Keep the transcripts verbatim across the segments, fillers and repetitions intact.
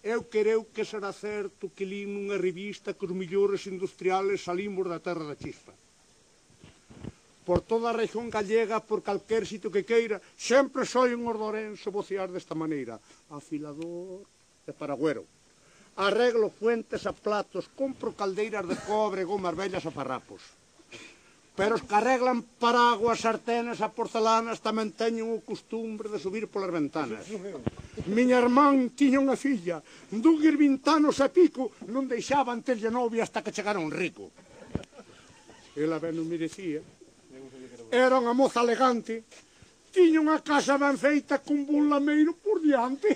Eu creo que será certo que li nunha revista que os millores industriales salimos da terra da chispa. Por toda a región gallega, por calquer sitio que queira, sempre soy un ordorense vocear desta maneira. Afilador e paragüero. Arreglo fuentes a platos, compro caldeiras de cobre, gomas vellas a farrapos. Pero os que arreglan paraguas, sartenes a porcelanas tamén teñen o costumbre de subir polas ventanas. Miña irmán tiña unha filla, duguir vintanos e pico, non deixaban terlle novia hasta que chegara un rico. Ela ben non merecía. Era unha moza elegante, tiña unha casa ben feita cun bun lameiro por diante.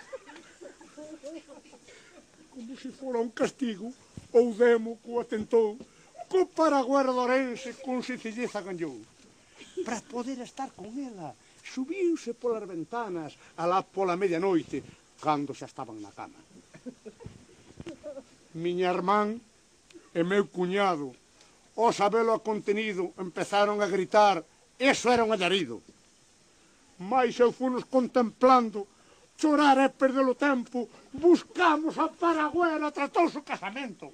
Como se fora un castigo, ou demo co atentou, co paragüero de Ourense con sencilleza gañou. Para poder estar con ela, subiuse polas ventanas, alá pola medianoite, cando xa estaban na cama. Miña irmán e meu cuñado, ao sabelo contenido, empezaron a gritar, eso era un allarido. Mais eu funos contemplando, chorar e perder o tempo, buscamos a paragüera, tratouse o casamento.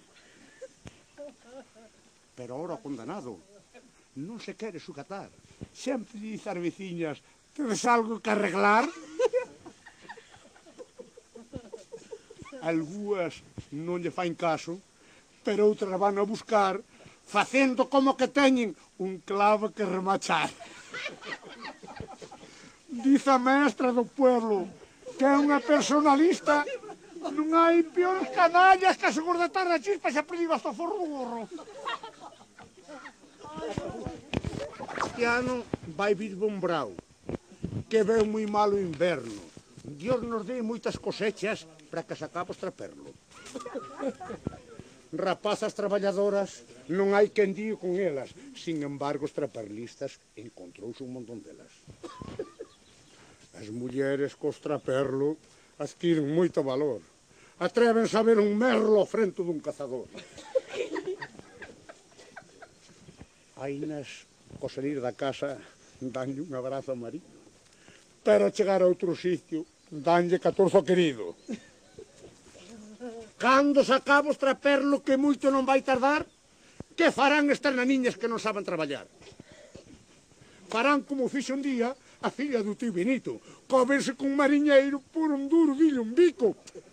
Pero ora o condenado non se quere sucatar. Sempre dice ás veciñas, tedes algo que arreglar? Algúas non lle fain caso, pero outras van a buscar, facendo como que teñen un clavo que remachar. Dice a mestra do pueblo, que é unha personalista, non hai peores canallas que a segurdetar da chispa se apriva hasta o forro do gorro. Este ano vai vir bon brau, que veu moi malo o inverno. Dios nos dé moitas cosechas para que se acabe os traperlo. Rapazas traballadoras, non hai quen dío con elas. Sin embargo, os traperlistas encontrouse un montón delas. As mulleres cos traperlo adquiren moito valor. Atrevense a ver un merlo ao frente dun cazador. Ainas, co salir da casa, danlle un abrazo ao marido. Pero a chegar a outro sitio, danlle catorzo ao querido. Cando se acaba os traperlo, que moito non vai tardar, que farán estas naniñas que non saben traballar? Farán como fixe un día a filla do tio Benito, comerse con mariñeiro por un duro dillo un bico.